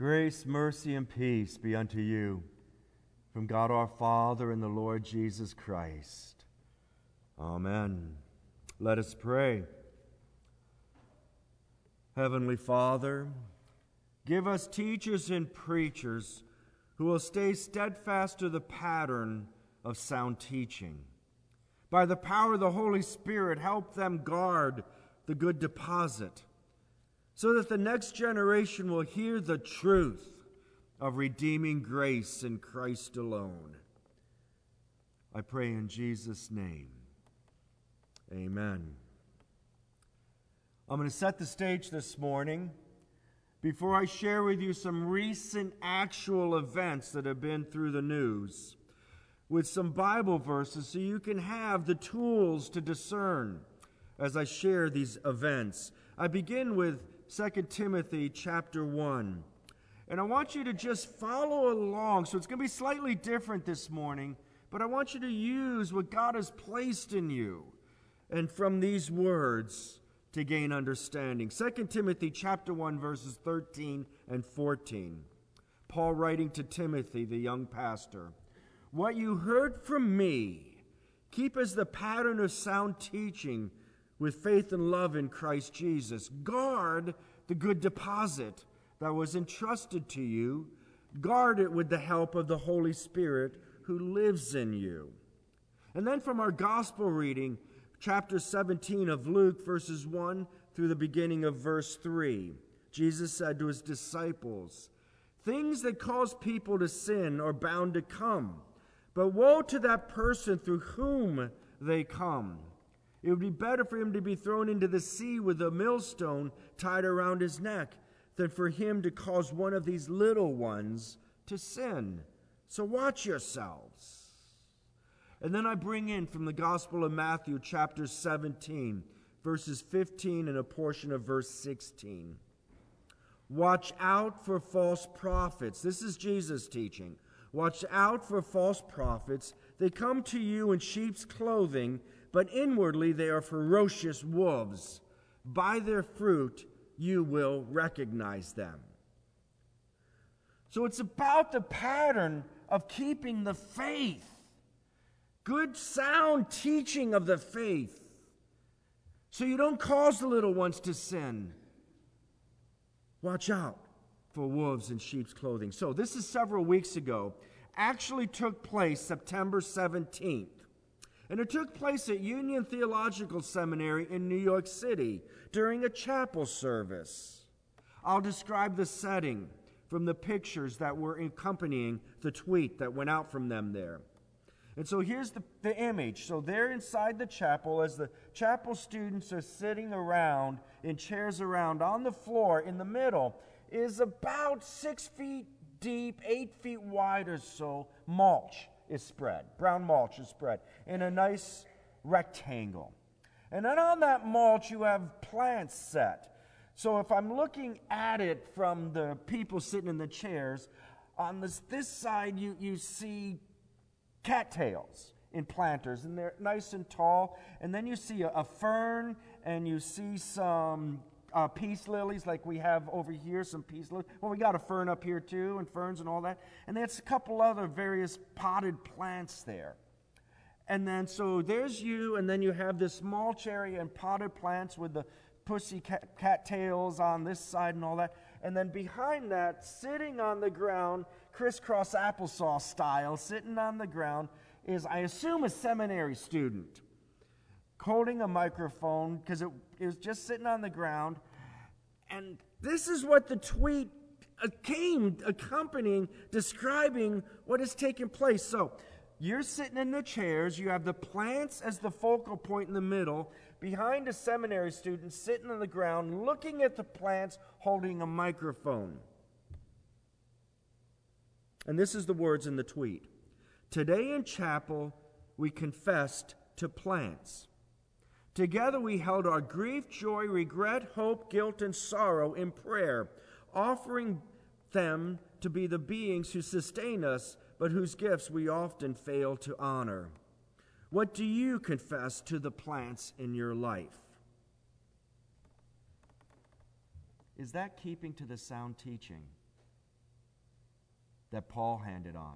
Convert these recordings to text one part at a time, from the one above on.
Grace, mercy, and peace be unto you from God our Father and the Lord Jesus Christ. Amen. Let us pray. Heavenly Father, give us teachers and preachers who will stay steadfast to the pattern of sound teaching. By the power of the Holy Spirit, help them guard the good deposit, so that the next generation will hear the truth of redeeming grace in Christ alone. I pray in Jesus' name. Amen. I'm going to set the stage this morning before I share with you some recent actual events that have been through the news with some Bible verses so you can have the tools to discern as I share these events. I begin with 2 Timothy chapter 1. And I want you to just follow along. So it's going to be slightly different this morning, but I want you to use what God has placed in you and from these words to gain understanding. 2 Timothy chapter 1, verses 13 and 14. Paul writing to Timothy, the young pastor. What you heard from me, keep as the pattern of sound teaching with faith and love in Christ Jesus. Guard the good deposit that was entrusted to you. Guard it with the help of the Holy Spirit who lives in you. And then from our gospel reading, chapter 17 of Luke, verses 1 through the beginning of verse 3, Jesus said to his disciples, "Things that cause people to sin are bound to come, but woe to that person through whom they come. It would be better for him to be thrown into the sea with a millstone tied around his neck than for him to cause one of these little ones to sin. So watch yourselves." And then I bring in from the Gospel of Matthew, chapter 17, verses 15 and a portion of verse 16. Watch out for false prophets. This is Jesus teaching. Watch out for false prophets. They come to you in sheep's clothing, but inwardly they are ferocious wolves. By their fruit you will recognize them. So it's about the pattern of keeping the faith. Good sound teaching of the faith. So you don't cause the little ones to sin. Watch out for wolves in sheep's clothing. So this is several weeks ago. Actually took place September 17th. And it took place at Union Theological Seminary in New York City during a chapel service. I'll describe the setting from the pictures that were accompanying the tweet that went out from them there. And so here's the image. So they're inside the chapel as the chapel students are sitting around in chairs around. On the floor in the middle is about 6 feet deep, 8 feet wide or so, mulch is spread. Brown mulch is spread in a nice rectangle. And then on that mulch you have plants set. So if I'm looking at it from the people sitting in the chairs, on this side you see cattails in planters, and they're nice and tall. And then you see a fern, and you see some peace lilies like we have over here, some peace lilies. Well, we got a fern up here too, and ferns and all that. And there's a couple other various potted plants there. And then, so there's you, and then you have this mulch area and potted plants with the pussy cattails on this side and all that. And then behind that, sitting on the ground, crisscross applesauce style, sitting on the ground, is, I assume, a seminary student holding a microphone, because it was just sitting on the ground. And this is what the tweet came accompanying, describing what has taken place. So you're sitting in the chairs, you have the plants as the focal point in the middle, behind a seminary student sitting on the ground, looking at the plants, holding a microphone. And this is the words in the tweet. Today in chapel, we confessed to plants. Together we held our grief, joy, regret, hope, guilt, and sorrow in prayer, offering them to be the beings who sustain us, but whose gifts we often fail to honor. What do you confess to the plants in your life? Is that keeping to the sound teaching? that Paul handed on.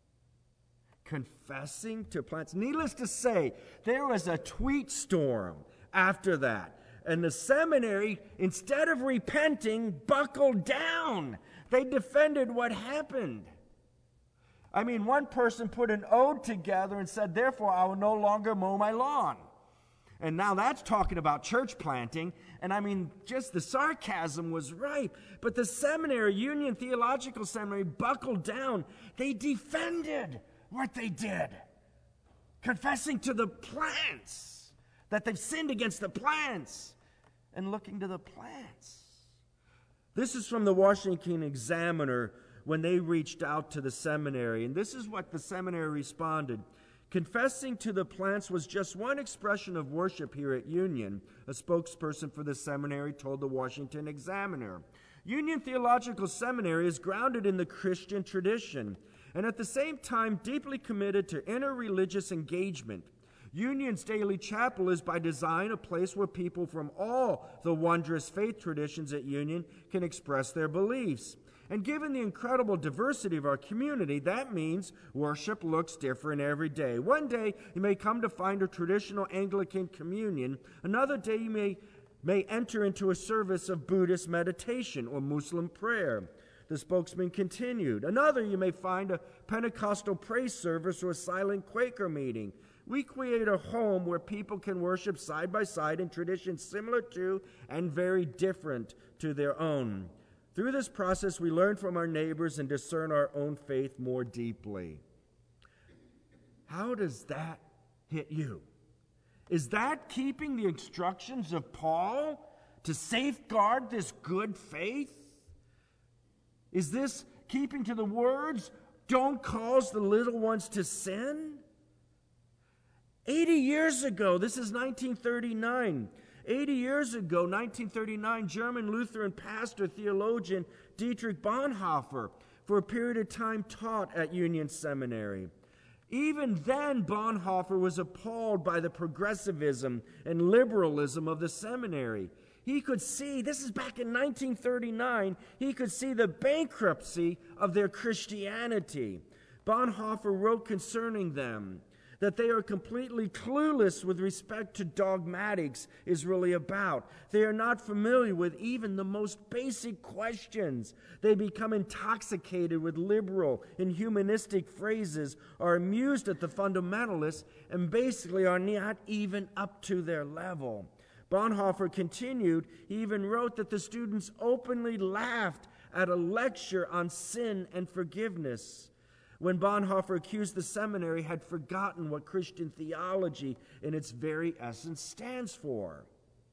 Confessing to plants. Needless to say, there was a tweet storm after that. And the seminary, instead of repenting, buckled down. They defended what happened. I mean, one person put an ode together and said, therefore, I will no longer mow my lawn. And now that's talking about church planting. And I mean, just the sarcasm was ripe. But the seminary, Union Theological Seminary, buckled down. They defended what they did, confessing to the plants that they've sinned against the plants and looking to the plants. This is from the Washington Examiner when they reached out to the seminary. And this is what the seminary responded. Confessing to the plants was just one expression of worship here at Union, a spokesperson for the seminary told the Washington Examiner. Union Theological Seminary is grounded in the Christian tradition and at the same time deeply committed to interreligious engagement. Union's daily chapel is by design a place where people from all the wondrous faith traditions at Union can express their beliefs. And given the incredible diversity of our community, that means worship looks different every day. One day you may come to find a traditional Anglican communion. Another day you may enter into a service of Buddhist meditation or Muslim prayer. The spokesman continued. Another you may find a Pentecostal praise service or a silent Quaker meeting. We create a home where people can worship side by side in traditions similar to and very different to their own. Through this process, we learn from our neighbors and discern our own faith more deeply. How does that hit you? Is that keeping the instructions of Paul to safeguard this good faith? Is this keeping to the words, don't cause the little ones to sin? 80 years ago, this is 1939. 80 years ago, 1939, German Lutheran pastor, theologian Dietrich Bonhoeffer, for a period of time taught at Union Seminary. Even then, Bonhoeffer was appalled by the progressivism and liberalism of the seminary. He could see, this is back in 1939, he could see the bankruptcy of their Christianity. Bonhoeffer wrote concerning them that they are completely clueless with respect to dogmatics is really about. They are not familiar with even the most basic questions. They become intoxicated with liberal and humanistic phrases, are amused at the fundamentalists, and basically are not even up to their level. Bonhoeffer continued, he even wrote that the students openly laughed at a lecture on sin and forgiveness. When Bonhoeffer accused the seminary had forgotten what Christian theology in its very essence stands for.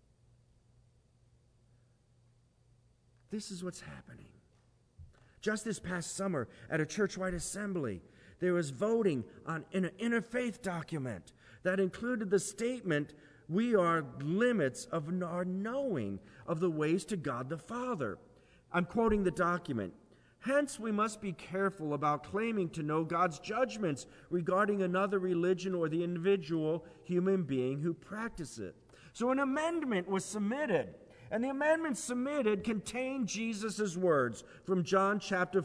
This is what's happening. Just this past summer at a church-wide assembly, there was voting on an interfaith document that included the statement, we are limits of our knowing of the ways to God the Father. I'm quoting the document. Hence, we must be careful about claiming to know God's judgments regarding another religion or the individual human being who practices it. So an amendment was submitted, and the amendment submitted contained Jesus' words from John chapter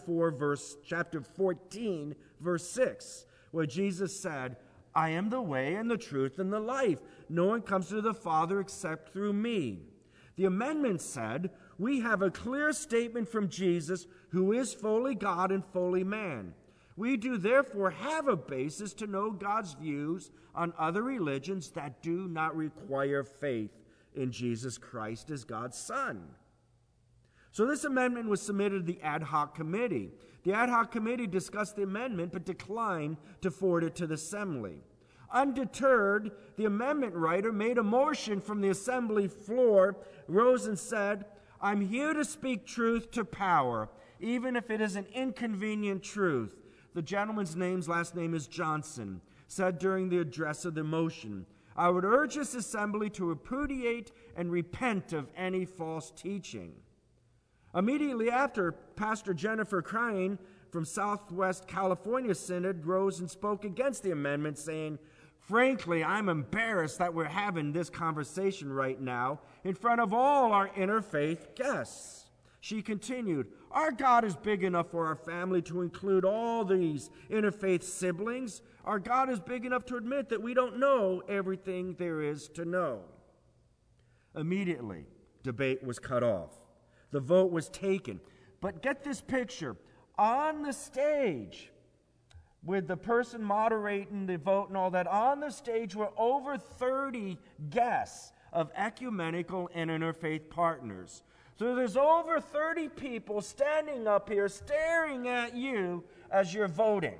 14, verse 6, where Jesus said, I am the way and the truth and the life. No one comes to the Father except through me. The amendment said, we have a clear statement from Jesus, who is fully God and fully man. We do therefore have a basis to know God's views on other religions that do not require faith in Jesus Christ as God's Son. So this amendment was submitted to the ad hoc committee. The ad hoc committee discussed the amendment but declined to forward it to the assembly. Undeterred, the amendment writer made a motion from the assembly floor, rose and said, I'm here to speak truth to power, even if it is an inconvenient truth. The gentleman's last name is Johnson, said during the address of the motion, I would urge this assembly to repudiate and repent of any false teaching. Immediately after, Pastor Jennifer Crane from Southwest California Synod rose and spoke against the amendment, saying, frankly, I'm embarrassed that we're having this conversation right now in front of all our interfaith guests. She continued, our God is big enough for our family to include all these interfaith siblings. Our God is big enough to admit that we don't know everything there is to know. Immediately, debate was cut off. The vote was taken. But get this picture. On the stage, with the person moderating the vote and all that, on the stage were over 30 guests of ecumenical and interfaith partners. So there's over 30 people standing up here staring at you as you're voting.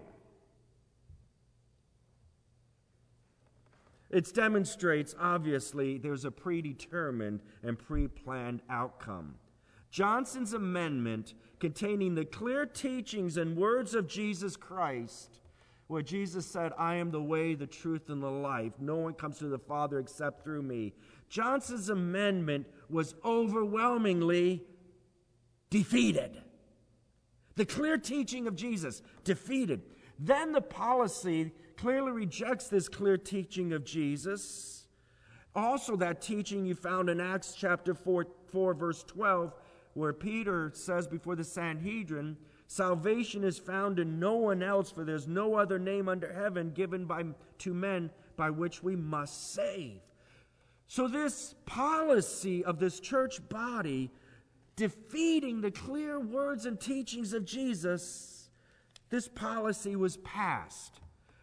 It demonstrates, obviously, there's a predetermined and pre-planned outcome. Johnson's amendment, containing the clear teachings and words of Jesus Christ, where Jesus said, I am the way, the truth, and the life. No one comes to the Father except through me. Johnson's amendment was overwhelmingly defeated. The clear teaching of Jesus, defeated. Then the policy clearly rejects this clear teaching of Jesus. Also, that teaching you found in Acts chapter 4 verse 12, where Peter says before the Sanhedrin, salvation is found in no one else, for there's no other name under heaven given to men by which we must save. So this policy of this church body defeating the clear words and teachings of Jesus, this policy was passed.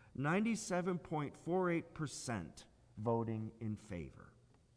97.48% voting in favor.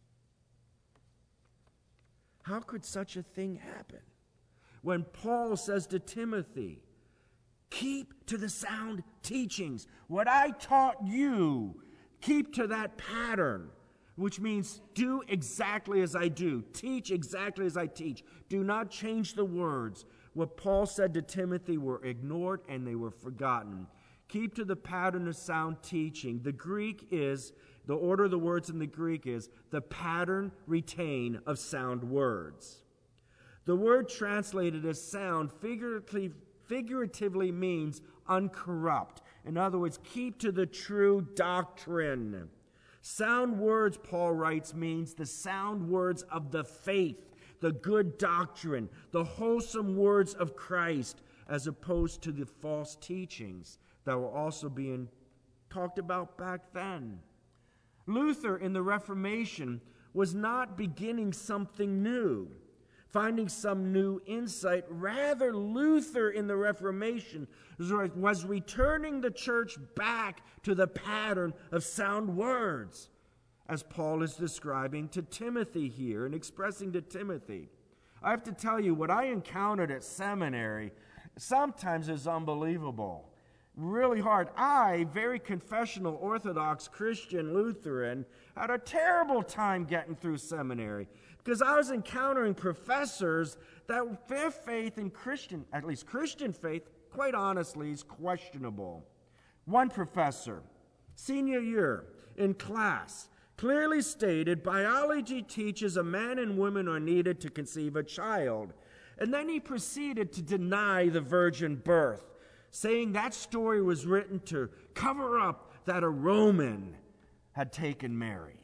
How could such a thing happen? When Paul says to Timothy, keep to the sound teachings. What I taught you, keep to that pattern, which means do exactly as I do. Teach exactly as I teach. Do not change the words. What Paul said to Timothy were ignored and they were forgotten. Keep to the pattern of sound teaching. The order of the words in the Greek is the pattern, retain of sound words. The word translated as sound figuratively means uncorrupt. In other words, keep to the true doctrine. Sound words, Paul writes, means the sound words of the faith, the good doctrine, the wholesome words of Christ, as opposed to the false teachings that were also being talked about back then. Luther in the Reformation was not beginning something new, finding some new insight. Rather, Luther in the Reformation was returning the church back to the pattern of sound words, as Paul is describing to Timothy here and expressing to Timothy. I have to tell you, what I encountered at seminary sometimes is unbelievable. Really hard. I, very confessional, Orthodox, Christian, Lutheran, had a terrible time getting through seminary because I was encountering professors that their faith in at least Christian faith, quite honestly, is questionable. One professor, senior year, in class, clearly stated biology teaches a man and woman are needed to conceive a child. And then he proceeded to deny the virgin birth, saying that story was written to cover up that a Roman had taken Mary.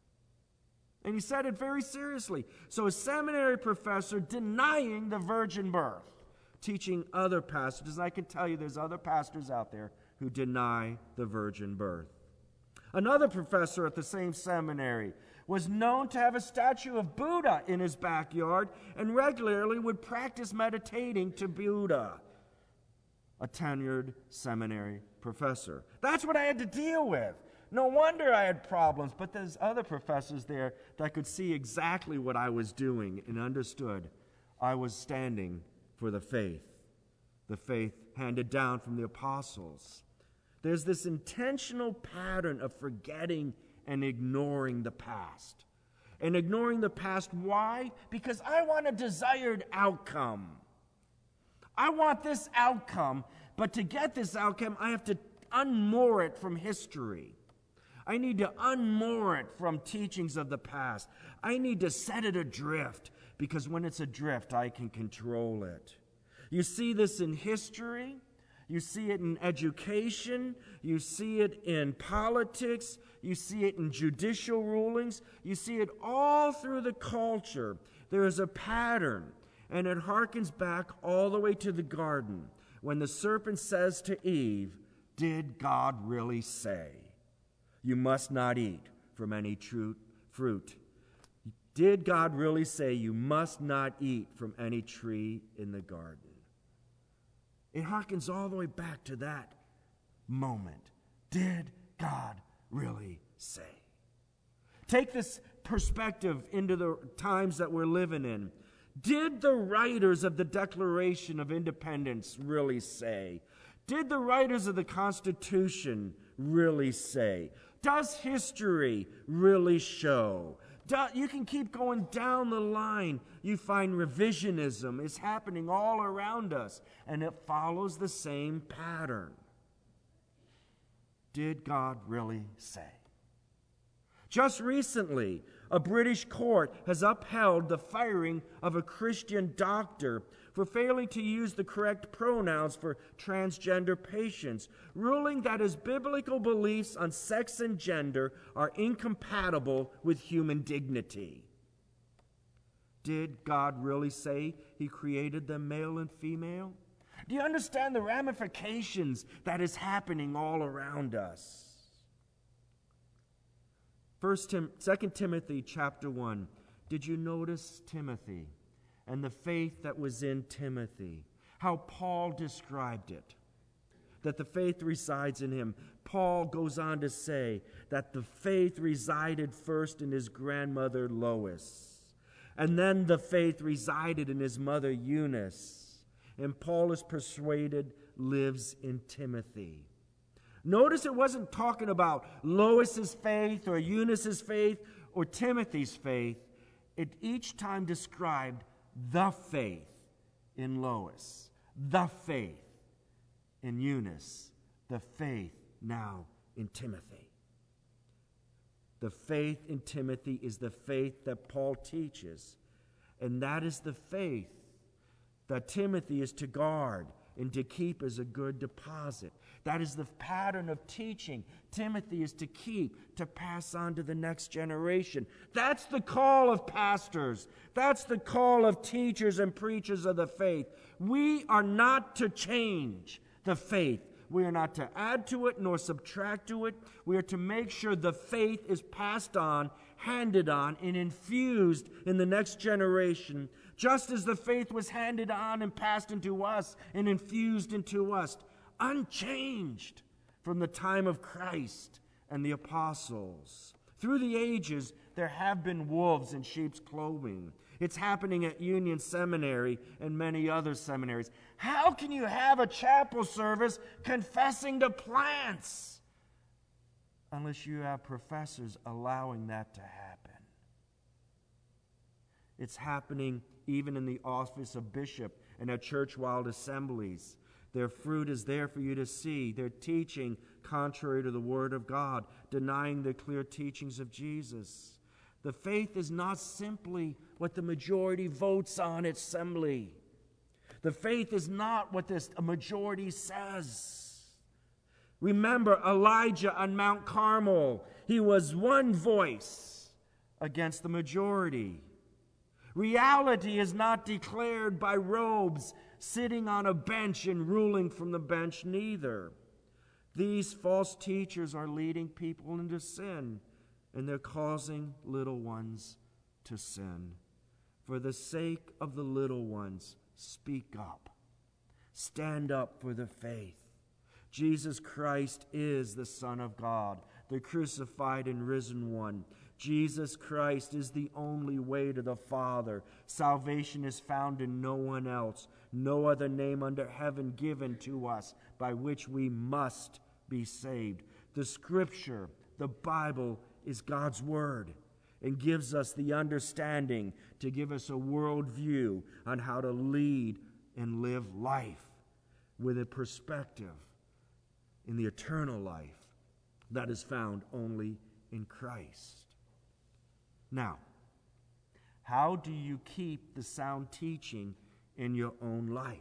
And he said it very seriously. So a seminary professor denying the virgin birth, teaching other pastors. I can tell you there's other pastors out there who deny the virgin birth. Another professor at the same seminary was known to have a statue of Buddha in his backyard and regularly would practice meditating to Buddha. A tenured seminary professor. That's what I had to deal with. No wonder I had problems, but there's other professors there that could see exactly what I was doing and understood I was standing for the faith handed down from the apostles. There's this intentional pattern of forgetting and ignoring the past. And ignoring the past, why? Because I want a desired outcome. I want this outcome, but to get this outcome, I have to unmoor it from history. I need to unmoor it from teachings of the past. I need to set it adrift, because when it's adrift, I can control it. You see this in history. You see it in education. You see it in politics. You see it in judicial rulings. You see it all through the culture. There is a pattern. And it harkens back all the way to the garden when the serpent says to Eve, "Did God really say, you must not eat from any fruit? Did God really say you must not eat from any tree in the garden?" It harkens all the way back to that moment. Did God really say? Take this perspective into the times that we're living in. Did the writers of the Declaration of Independence really say? Did the writers of the Constitution really say? Does history really show? You can keep going down the line. You find revisionism is happening all around us, and it follows the same pattern. Did God really say? Just recently, a British court has upheld the firing of a Christian doctor for failing to use the correct pronouns for transgender patients, ruling that his biblical beliefs on sex and gender are incompatible with human dignity. Did God really say he created them male and female? Do you understand the ramifications that is happening all around us? 2 Timothy chapter 1. Did you notice Timothy and the faith that was in Timothy? How Paul described it, that the faith resides in him. Paul goes on to say that the faith resided first in his grandmother Lois, and then the faith resided in his mother Eunice, and Paul is persuaded lives in Timothy. Notice it wasn't talking about Lois's faith or Eunice's faith or Timothy's faith. It each time described the faith in Lois, the faith in Eunice, the faith now in Timothy. The faith in Timothy is the faith that Paul teaches, and that is the faith that Timothy is to guard and to keep as a good deposit. That is the pattern of teaching Timothy is to keep, to pass on to the next generation. That's the call of pastors. That's the call of teachers and preachers of the faith. We are not to change the faith. We are not to add to it nor subtract to it. We are to make sure the faith is passed on, handed on, and infused in the next generation, just as the faith was handed on and passed into us and infused into us, unchanged from the time of Christ and the apostles. Through the ages, there have been wolves in sheep's clothing. It's happening at Union Seminary and many other seminaries. How can you have a chapel service confessing to plants unless you have professors allowing that to happen? It's happening even in the office of bishop and at church-wide assemblies. Their fruit is there for you to see. They're teaching contrary to the Word of God, denying the clear teachings of Jesus. The faith is not simply what the majority votes on at assembly. The faith is not what a majority says. Remember Elijah on Mount Carmel. He was one voice against the majority. Reality is not declared by robes sitting on a bench and ruling from the bench neither. These false teachers are leading people into sin, and they're causing little ones to sin. For the sake of the little ones, speak up. Stand up for the faith. Jesus Christ is the Son of God, the crucified and risen one. Jesus Christ is the only way to the Father. Salvation is found in no one else. No other name under heaven given to us by which we must be saved. The Scripture, the Bible, is God's Word and gives us the understanding to give us a worldview on how to lead and live life with a perspective in the eternal life that is found only in Christ. Now, how do you keep the sound teaching in your own life?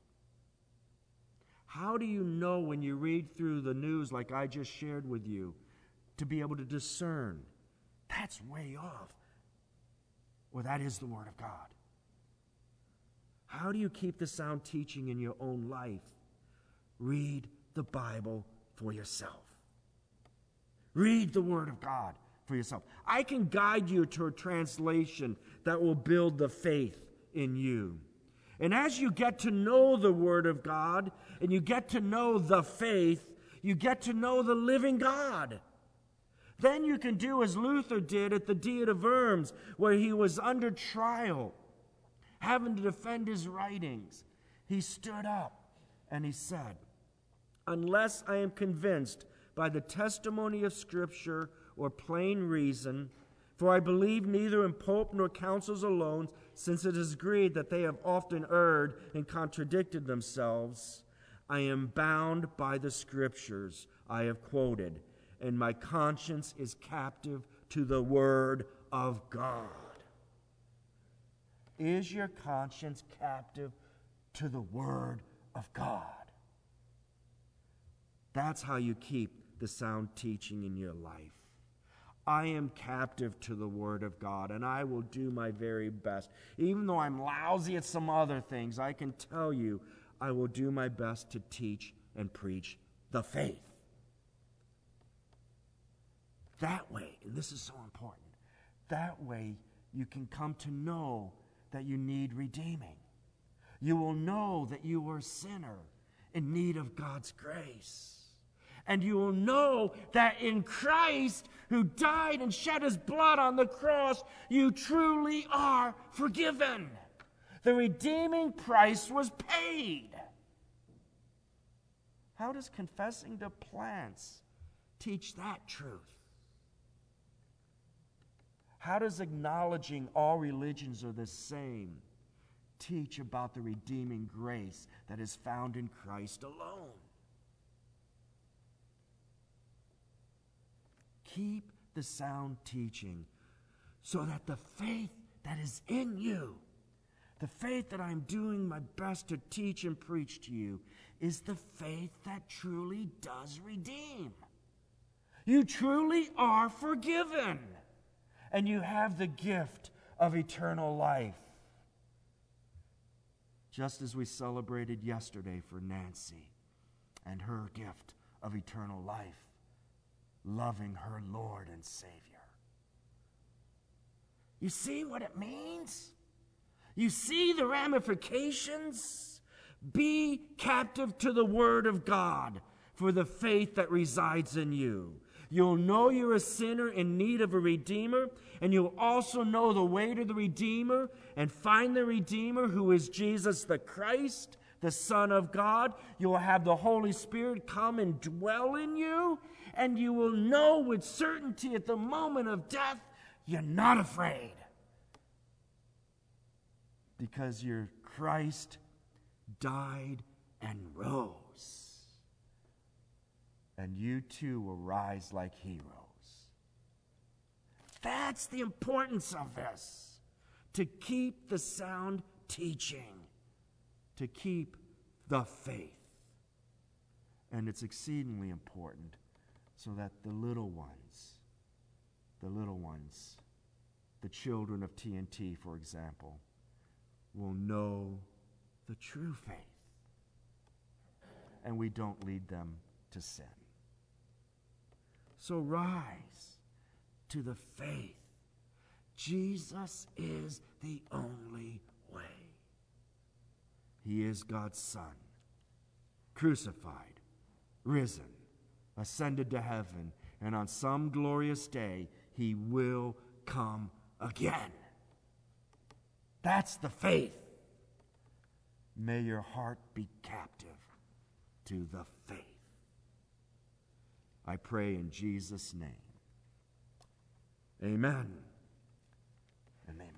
How do you know when you read through the news like I just shared with you to be able to discern that's way off or that is the Word of God? How do you keep the sound teaching in your own life? Read the Bible for yourself. Read the Word of God for yourself. I can guide you to a translation that will build the faith in you. And as you get to know the Word of God, and you get to know the faith, you get to know the living God. Then you can do as Luther did at the Diet of Worms, where he was under trial, having to defend his writings. He stood up and he said, "Unless I am convinced by the testimony of Scripture or plain reason, for I believe neither in Pope nor councils alone, since it is agreed that they have often erred and contradicted themselves, I am bound by the Scriptures I have quoted, and my conscience is captive to the Word of God." Is your conscience captive to the Word of God? That's how you keep the sound teaching in your life. I am captive to the Word of God, and I will do my very best. Even though I'm lousy at some other things, I can tell you I will do my best to teach and preach the faith. That way, and this is so important, that way you can come to know that you need redeeming. You will know that you are a sinner in need of God's grace. And you will know that in Christ, who died and shed his blood on the cross, you truly are forgiven. The redeeming price was paid. How does confessing to plants teach that truth? How does acknowledging all religions are the same teach about the redeeming grace that is found in Christ alone? Keep the sound teaching so that the faith that is in you, the faith that I'm doing my best to teach and preach to you, is the faith that truly does redeem. You truly are forgiven, and you have the gift of eternal life. Just as we celebrated yesterday for Nancy and her gift of eternal life, loving her Lord and Savior. You see what it means? You see the ramifications? Be captive to the Word of God for the faith that resides in you. You'll know you're a sinner in need of a Redeemer, and you'll also know the way to the Redeemer and find the Redeemer, who is Jesus the Christ, the Son of God. You will have the Holy Spirit come and dwell in you, and you will know with certainty at the moment of death, you're not afraid. Because your Christ died and rose. And you too will rise like heroes. That's the importance of this. To keep the sound teaching. To keep the faith. And it's exceedingly important so that the little ones, the children of TNT, for example, will know the true faith. And we don't lead them to sin. So rise to the faith. Jesus is the only way. He is God's Son, crucified, risen, ascended to heaven, and on some glorious day, he will come again. That's the faith. May your heart be captive to the faith. I pray in Jesus' name. Amen and amen.